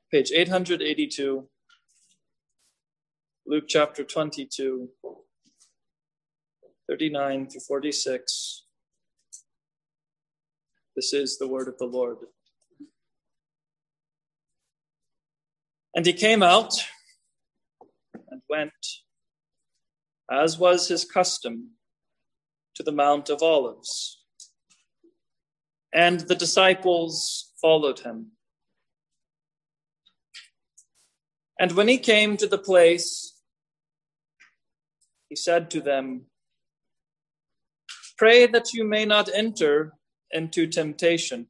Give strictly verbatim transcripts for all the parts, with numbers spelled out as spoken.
page eight hundred eighty-two, Luke chapter twenty-two, thirty-nine to forty-six. This is the word of the Lord. And he came out and went, as was his custom, to the Mount of Olives. And the disciples followed him. And when he came to the place, he said to them, "Pray that you may not enter into temptation."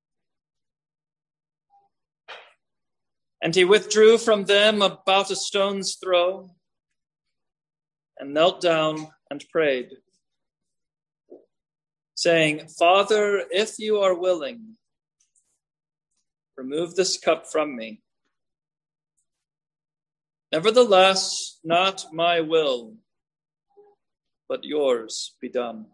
And he withdrew from them about a stone's throw and knelt down and prayed, saying, "Father, if you are willing, remove this cup from me. Nevertheless, not my will, but yours be done."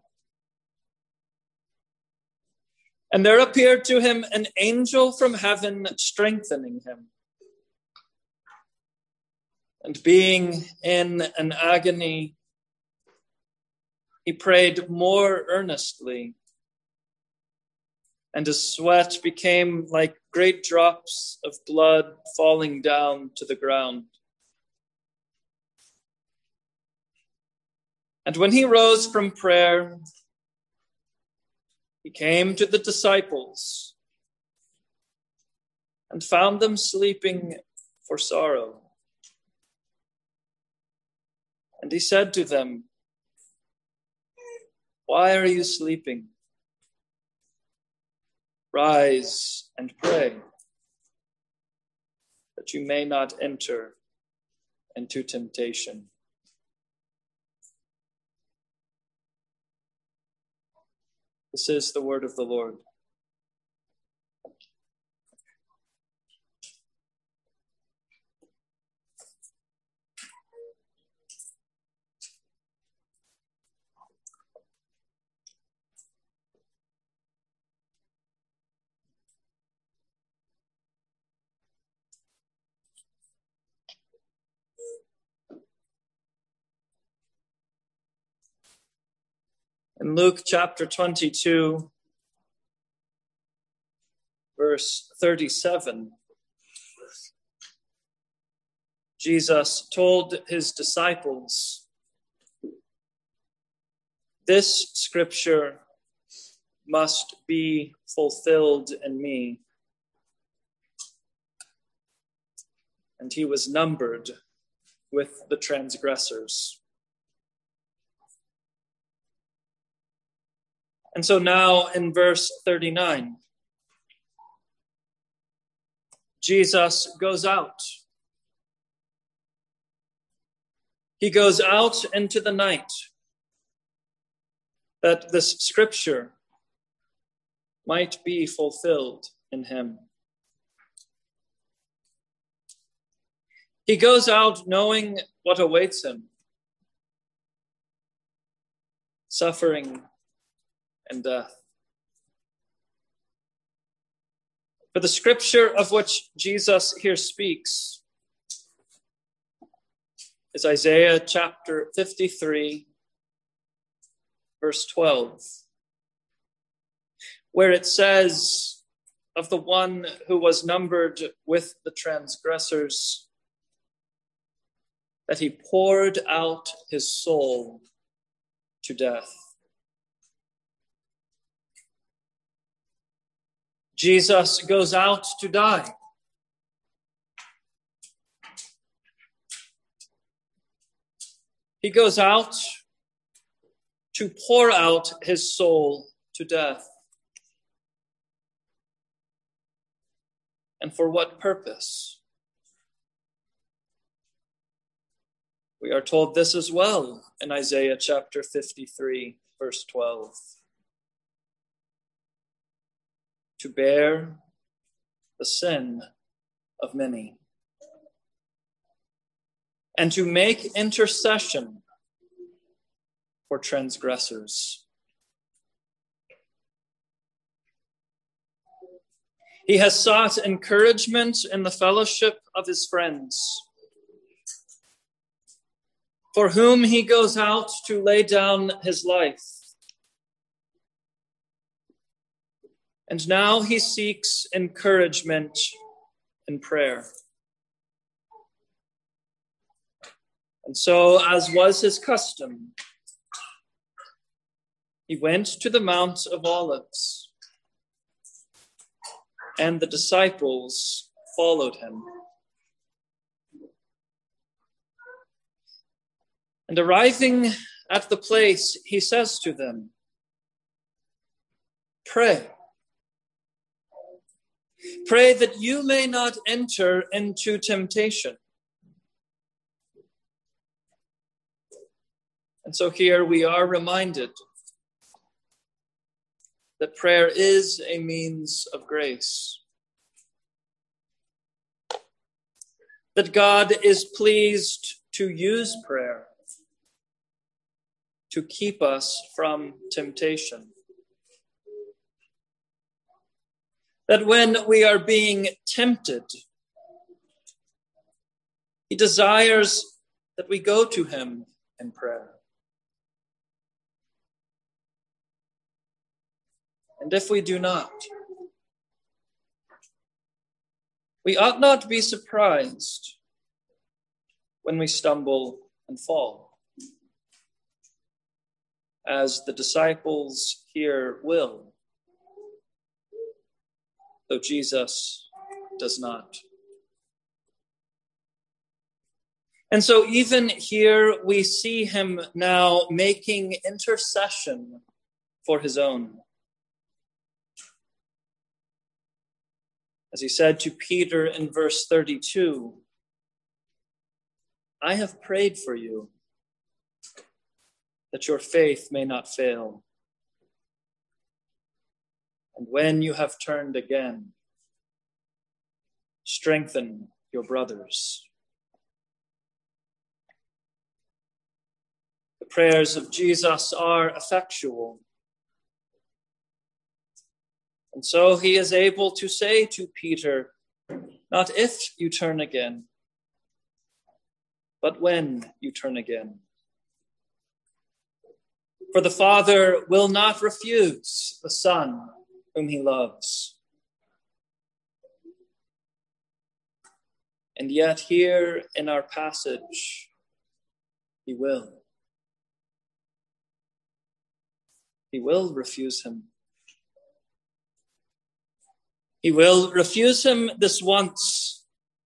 And there appeared to him an angel from heaven, strengthening him. And being in an agony, he prayed more earnestly, and his sweat became like great drops of blood falling down to the ground. And when he rose from prayer, he came to the disciples and found them sleeping for sorrow. And he said to them, "Why are you sleeping? Rise and pray, that you may not enter into temptation." This is the word of the Lord. In Luke chapter twenty-two, verse thirty-seven, Jesus told his disciples, "This scripture must be fulfilled in me." And he was numbered with the transgressors. And so now in verse thirty-nine, Jesus goes out. He goes out into the night, that this scripture might be fulfilled in him. He goes out knowing what awaits him: suffering and death. For the scripture of which Jesus here speaks is Isaiah chapter fifty-three, verse twelve, where it says of the one who was numbered with the transgressors that he poured out his soul to death. Jesus goes out to die. He goes out to pour out his soul to death. And for what purpose? We are told this as well in Isaiah chapter fifty-three, verse twelve. To bear the sin of many, and to make intercession for transgressors. He has sought encouragement in the fellowship of his friends, for whom he goes out to lay down his life. And now he seeks encouragement in prayer. And so, as was his custom, he went to the Mount of Olives, and the disciples followed him. And arriving at the place, he says to them, "Pray. Pray that you may not enter into temptation." And so here we are reminded that prayer is a means of grace. That God is pleased to use prayer to keep us from temptation. That when we are being tempted, he desires that we go to him in prayer. And if we do not, we ought not be surprised when we stumble and fall, as the disciples here will, though Jesus does not. And so even here we see him now making intercession for his own. As he said to Peter in verse thirty-two, "I have prayed for you, that your faith may not fail. And when you have turned again, strengthen your brothers." The prayers of Jesus are effectual. And so he is able to say to Peter, not if you turn again, but when you turn again. For the Father will not refuse the Son whom he loves. And yet here in our passage, he will. He will refuse him. He will refuse him this once,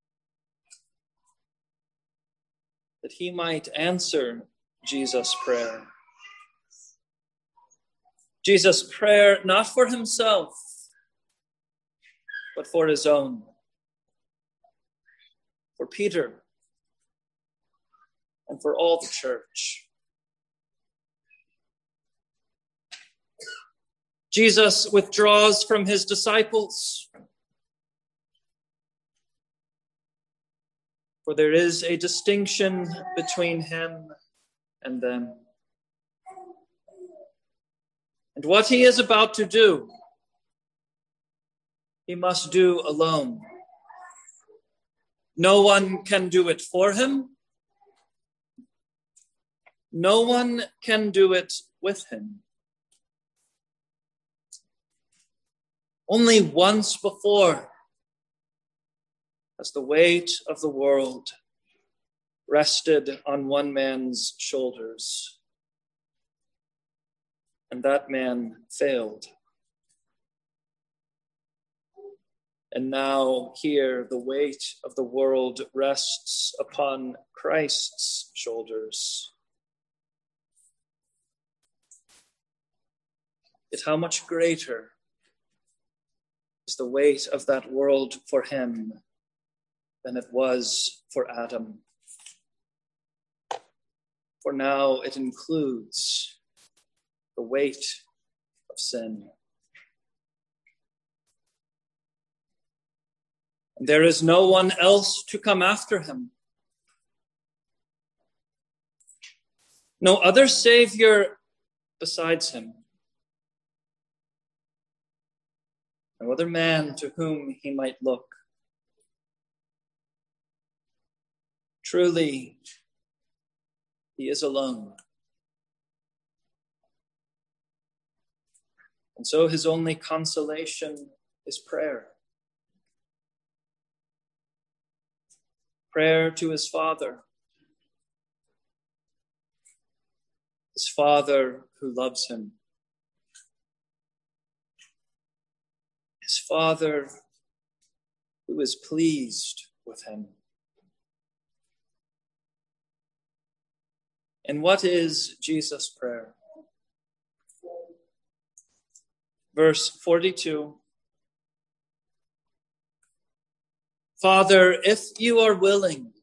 that he might answer Jesus' prayer. Jesus' prayer not for himself, but for his own. For Peter and for all the church. Jesus withdraws from his disciples, for there is a distinction between him and them. And what he is about to do, he must do alone. No one can do it for him. No one can do it with him. Only once before has the weight of the world rested on one man's shoulders, and that man failed. And now here the weight of the world rests upon Christ's shoulders. Yet how much greater is the weight of that world for him than it was for Adam. For now it includes the weight of sin. And there is no one else to come after him. No other Savior besides him. no other man to whom he might look. Truly, he is alone. And so his only consolation is prayer. Prayer to his Father. His Father who loves him. His Father who is pleased with him. And what is Jesus' prayer? Verse forty-two. Father, if you are willing,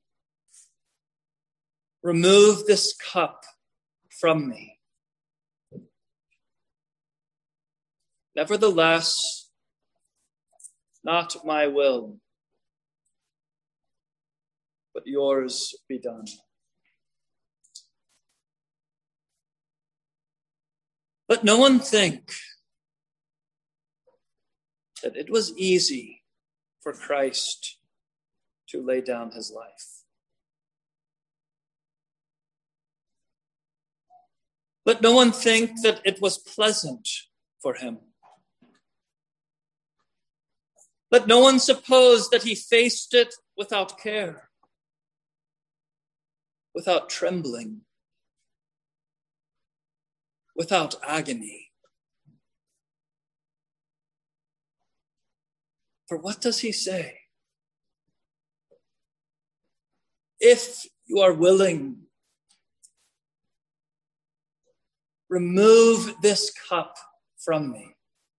remove this cup from me. Nevertheless, not my will, but yours be done. Let no one think that it was easy for Christ to lay down his life. Let no one think that it was pleasant for him. Let no one suppose that he faced it without care, without trembling, without agony. For what does he say? If you are willing, remove this cup from me.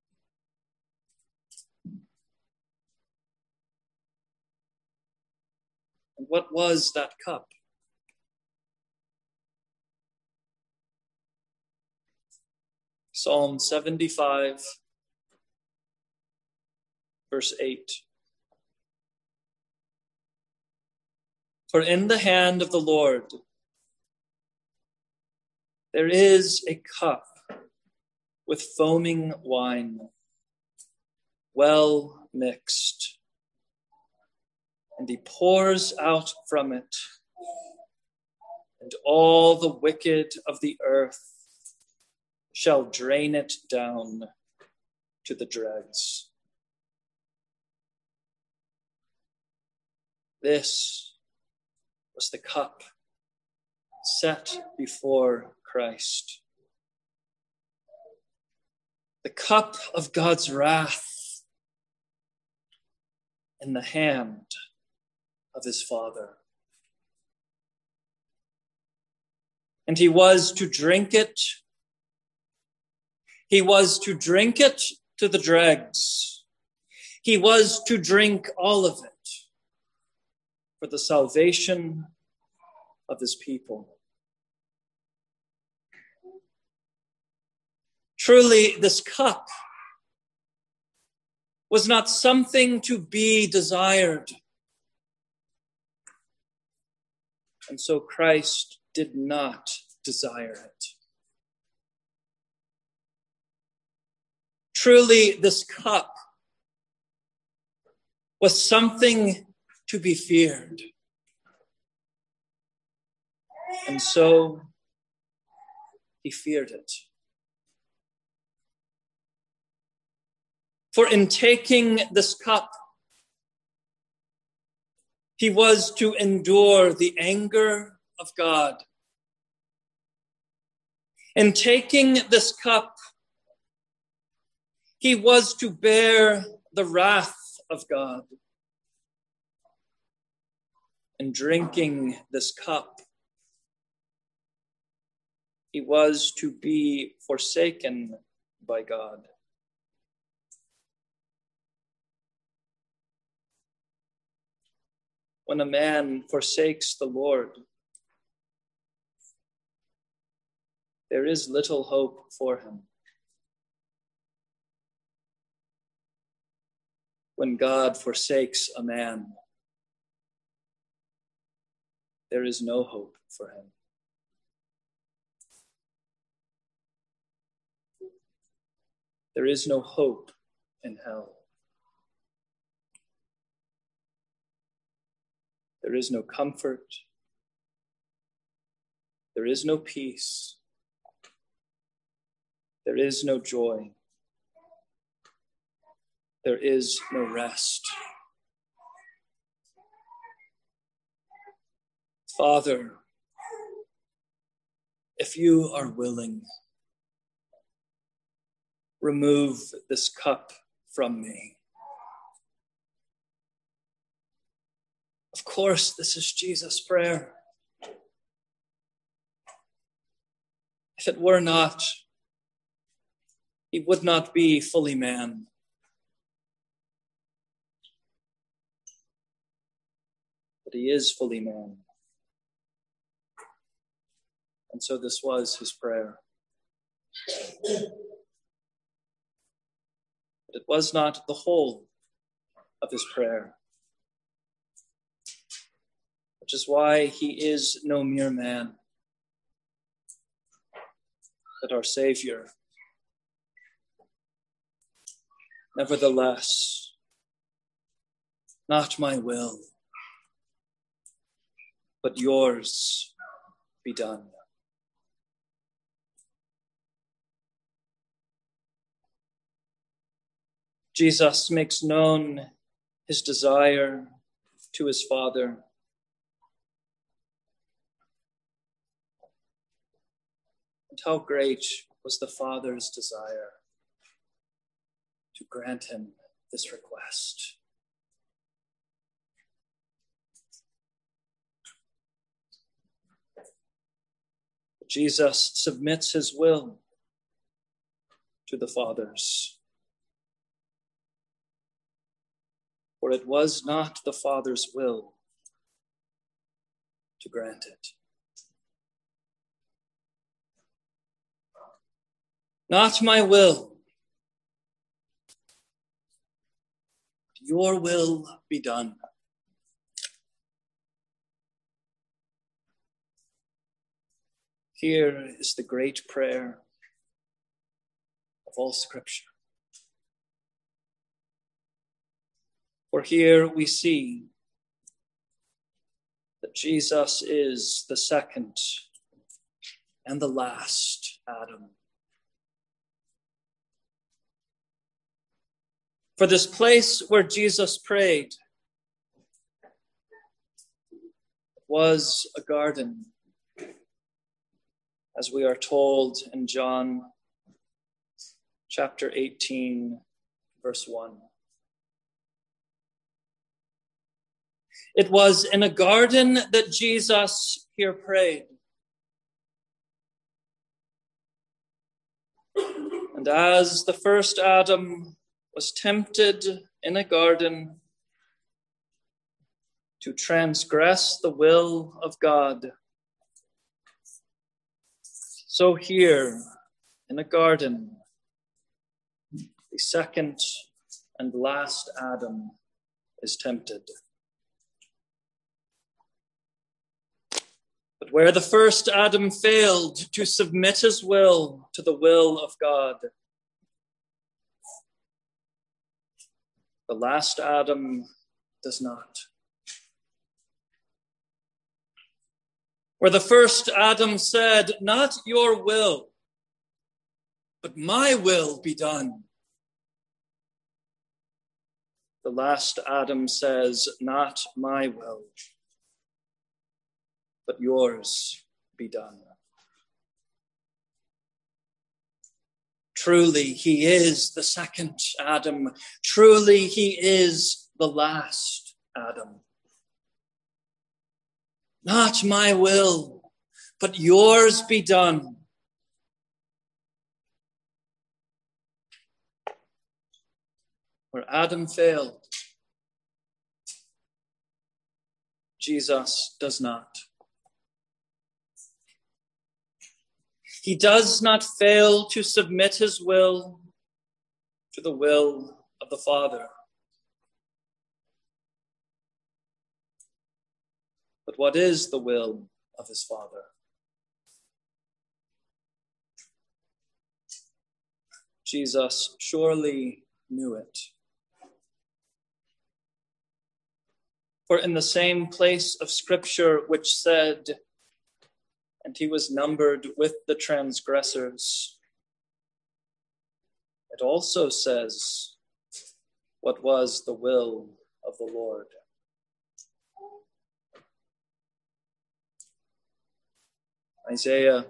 And what was that cup? Psalm seventy-five, verse eight. For in the hand of the Lord there is a cup with foaming wine, well mixed, and he pours out from it, and all the wicked of the earth shall drain it down to the dregs. This was the cup set before Christ. The cup of God's wrath in the hand of his Father. And he was to drink it. He was to drink it to the dregs. He was to drink all of it for the salvation of his people. Truly, this cup was not something to be desired. And so Christ did not desire it. Truly, this cup was something to be feared. And so he feared it. For in taking this cup, he was to endure the anger of God. In taking this cup, he was to bear the wrath of God. In drinking this cup, he was to be forsaken by God. When a man forsakes the Lord, there is little hope for him. When God forsakes a man, there is no hope for him. There is no hope in hell. There is no comfort. There is no peace. There is no joy. There is no rest. Father, if you are willing, remove this cup from me. Of course, this is Jesus' prayer. If it were not, he would not be fully man. But he is fully man. And so this was his prayer. But it was not the whole of his prayer, which is why he is no mere man, but our Savior. Nevertheless, not my will, but yours be done. Jesus makes known his desire to his Father. And how great was the Father's desire to grant him this request. Jesus submits his will to the Father's. For it was not the Father's will to grant it. Not my will, but your will be done. Here is the great prayer of all Scripture. For here we see that Jesus is the second and the last Adam. For this place where Jesus prayed was a garden, as we are told in John chapter eighteen, verse one. It was in a garden that Jesus here prayed. And as the first Adam was tempted in a garden to transgress the will of God, so here in a garden, the second and last Adam is tempted. But where the first Adam failed to submit his will to the will of God, the last Adam does not. Where the first Adam said, "Not your will, but my will be done," the last Adam says, "Not my will, but yours be done." Truly, he is the second Adam. Truly, he is the last Adam. Not my will, but yours be done. Where Adam failed, Jesus does not. He does not fail to submit his will to the will of the Father. But what is the will of his Father? Jesus surely knew it. For in the same place of Scripture which said, and he was numbered with the transgressors, it also says, what was the will of the Lord. Isaiah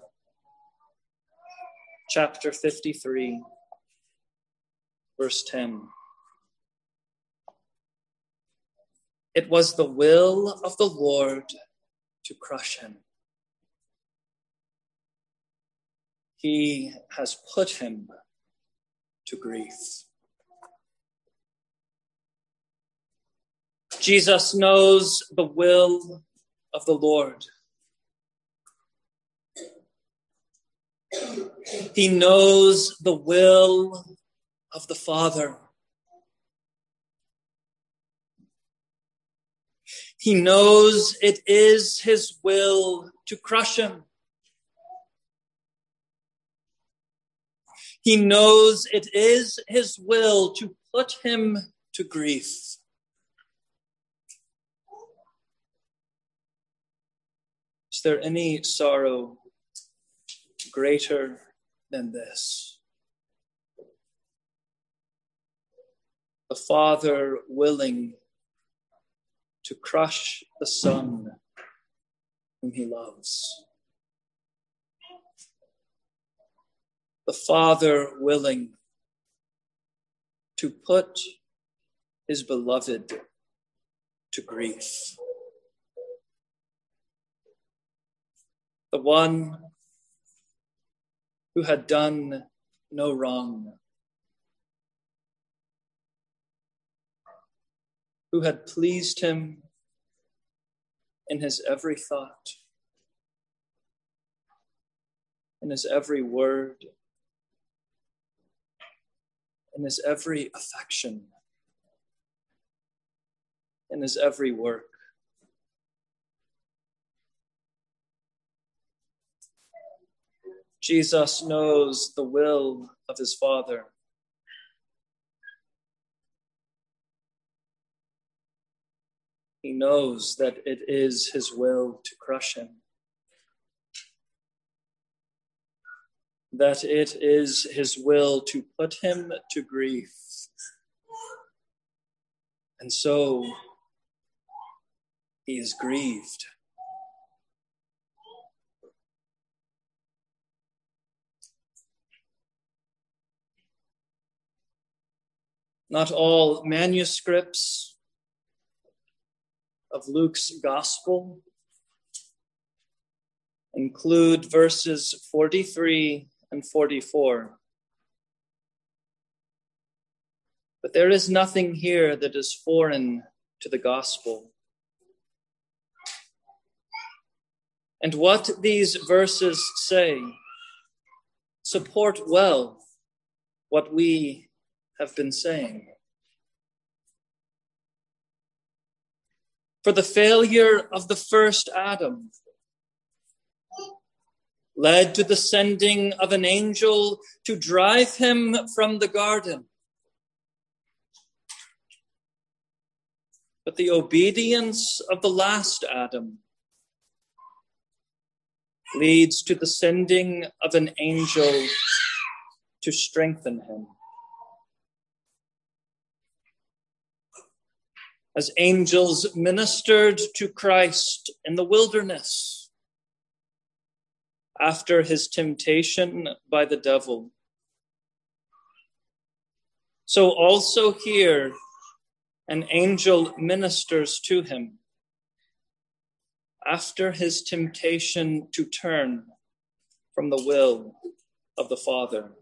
chapter fifty-three, verse ten. It was the will of the Lord to crush him. He has put him to grief. Jesus knows the will of the Lord. He knows the will of the Father. He knows it is his will to crush him. He knows it is his will to put him to grief. Is there any sorrow greater than this? The Father willing to crush the Son whom he loves. The Father willing to put his beloved to grief. The one who had done no wrong, who had pleased him in his every thought, in his every word, in his every affection, in his every work. Jesus knows the will of his Father. He knows that it is his will to crush him, that it is his will to put him to grief. And so he is grieved. Not all manuscripts of Luke's gospel include verses forty-three and forty-four. But there is nothing here that is foreign to the gospel. And what these verses say support well what we have been saying. For the failure of the first Adam led to the sending of an angel to drive him from the garden. But the obedience of the last Adam leads to the sending of an angel to strengthen him. As angels ministered to Christ in the wilderness after his temptation by the devil, so also here an angel ministers to him after his temptation to turn from the will of the Father.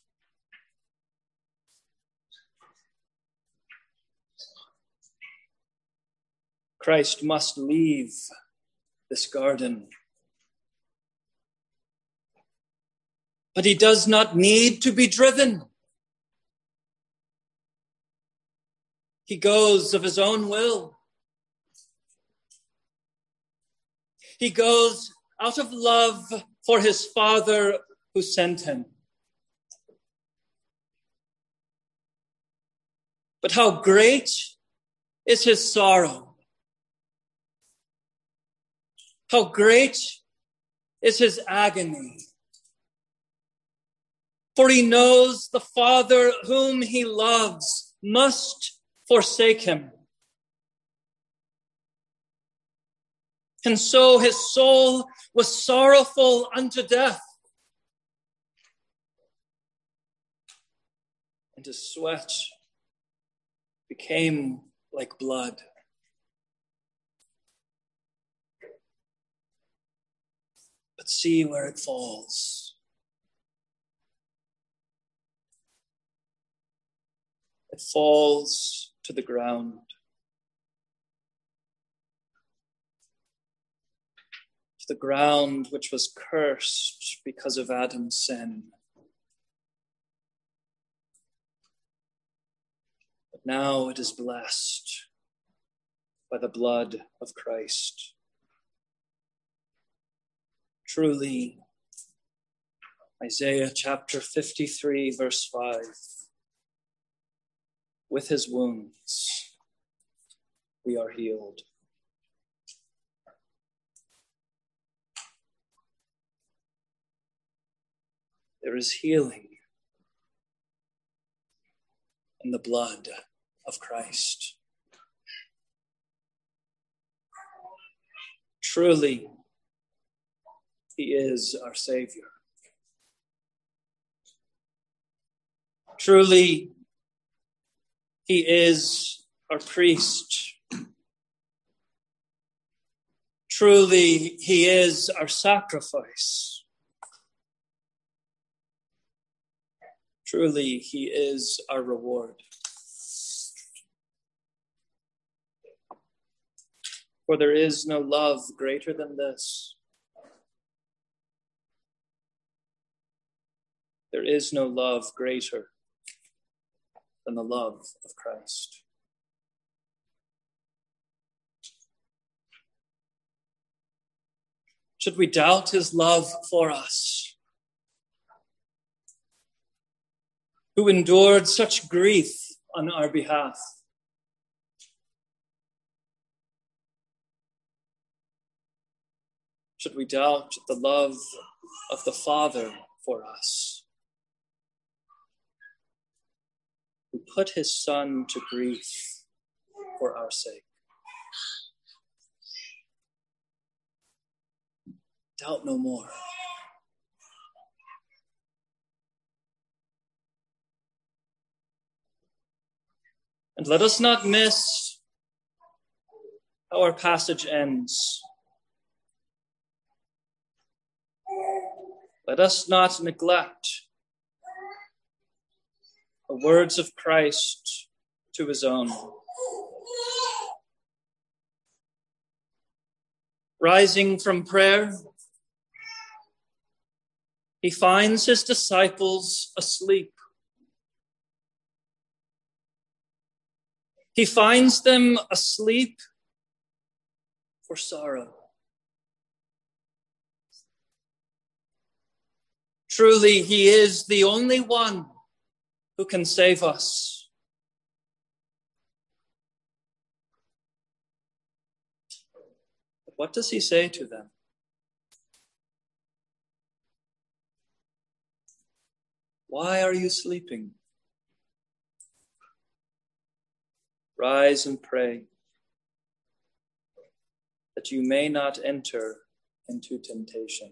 Christ must leave this garden. But he does not need to be driven. He goes of his own will. He goes out of love for his Father who sent him. But how great is his sorrow How great is his agony. For he knows the Father whom he loves must forsake him. And so his soul was sorrowful unto death, and his sweat became like blood. But see where it falls. It falls to the ground. To the ground which was cursed because of Adam's sin. But now it is blessed by the blood of Christ. Truly, Isaiah chapter fifty-three, verse five, with his wounds we are healed. There is healing in the blood of Christ. Truly, he is our Savior. Truly, he is our priest. Truly, he is our sacrifice. Truly, he is our reward. For there is no love greater than this. There is no love greater than the love of Christ. Should we doubt his love for us, who endured such grief on our behalf? Should we doubt the love of the Father for us, who put his Son to grief for our sake? Doubt no more. And let us not miss how our passage ends. Let us not neglect the words of Christ to his own. Rising from prayer, he finds his disciples asleep. He finds them asleep for sorrow. Truly, he is the only one who can save us. But what does he say to them? Why are you sleeping? Rise and pray, that you may not enter into temptation.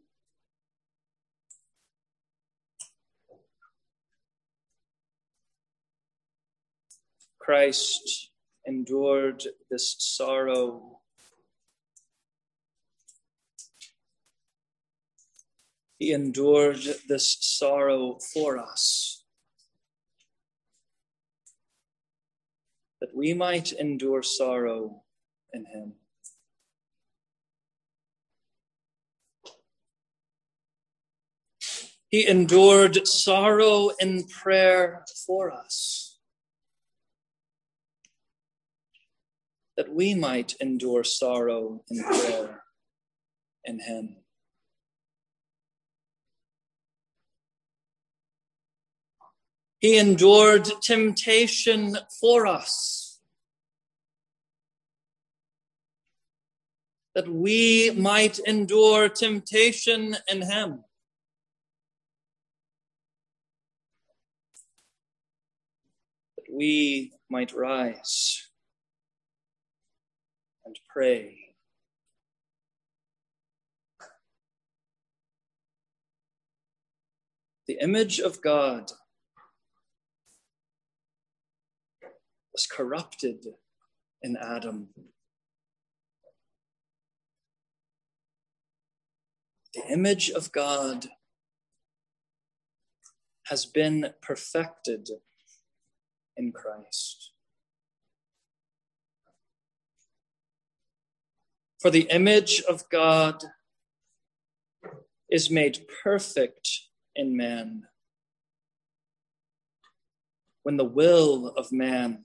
Christ endured this sorrow. He endured this sorrow for us, that we might endure sorrow in him. He endured sorrow in prayer for us, that we might endure sorrow in prayer in him. He endured temptation for us, that we might endure temptation in him. That we might rise and pray. The image of God was corrupted in Adam. The image of God has been perfected in Christ. For the image of God is made perfect in man when the will of man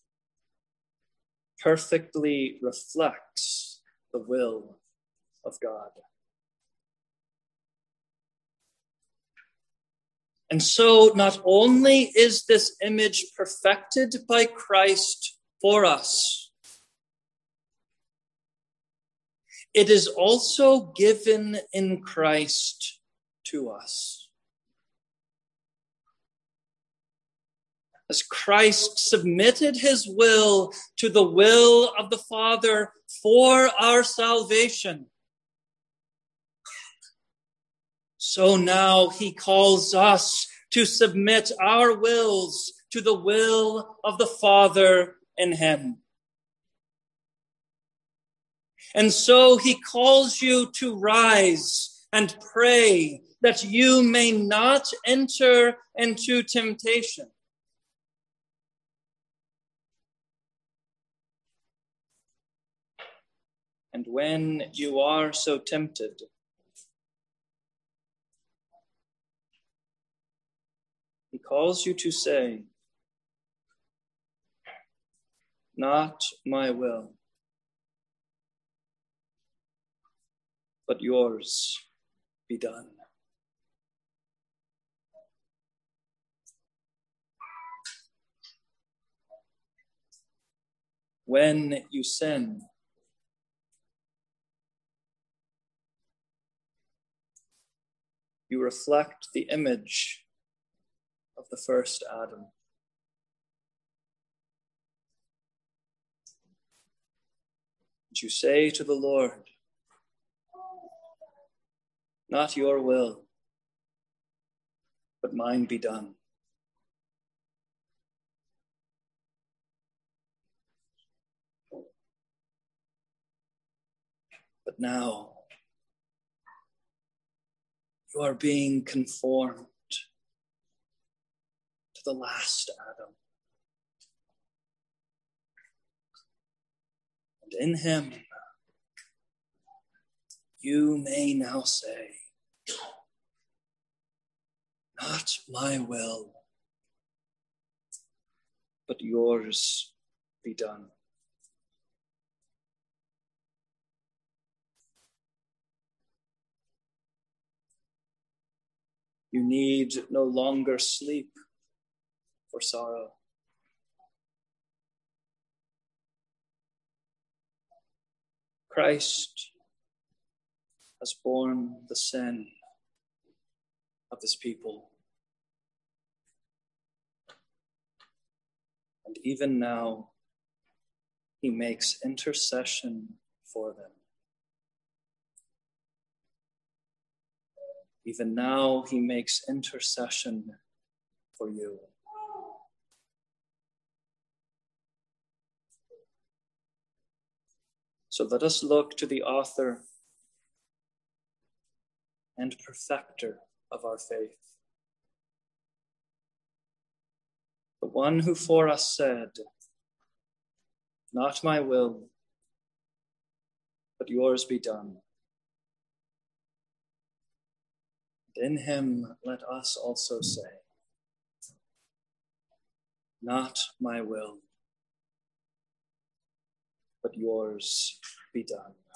perfectly reflects the will of God. And so not only is this image perfected by Christ for us, it is also given in Christ to us. As Christ submitted his will to the will of the Father for our salvation, so now he calls us to submit our wills to the will of the Father in him. And so he calls you to rise and pray that you may not enter into temptation. And when you are so tempted, he calls you to say, "Not my will, but yours be done." When you sin, you reflect the image of the first Adam. And you say to the Lord, "Not your will, but mine be done." But now you are being conformed to the last Adam. And in him, you may now say, "Not my will, but yours be done." You need no longer sleep for sorrow. Christ has borne the sin of his people. And even now, he makes intercession for them. Even now, he makes intercession for you. So let us look to the author and perfecter of our faith, the one who for us said, "Not my will, but yours be done." And in him let us also say, "Not my will, but yours be done."